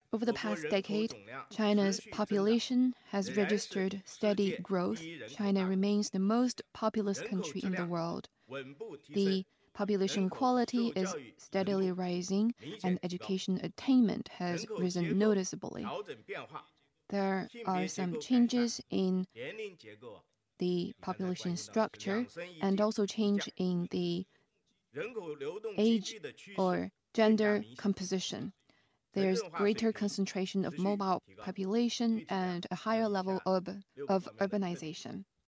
Over the past decade, China's population has registered steady growth. China remains the most populous country in the world. The population quality is steadily rising, and education attainment has risen noticeably. There are some changes in the population structure and also change in the age or gender composition. There's greater concentration of mobile population and a higher level of urbanization.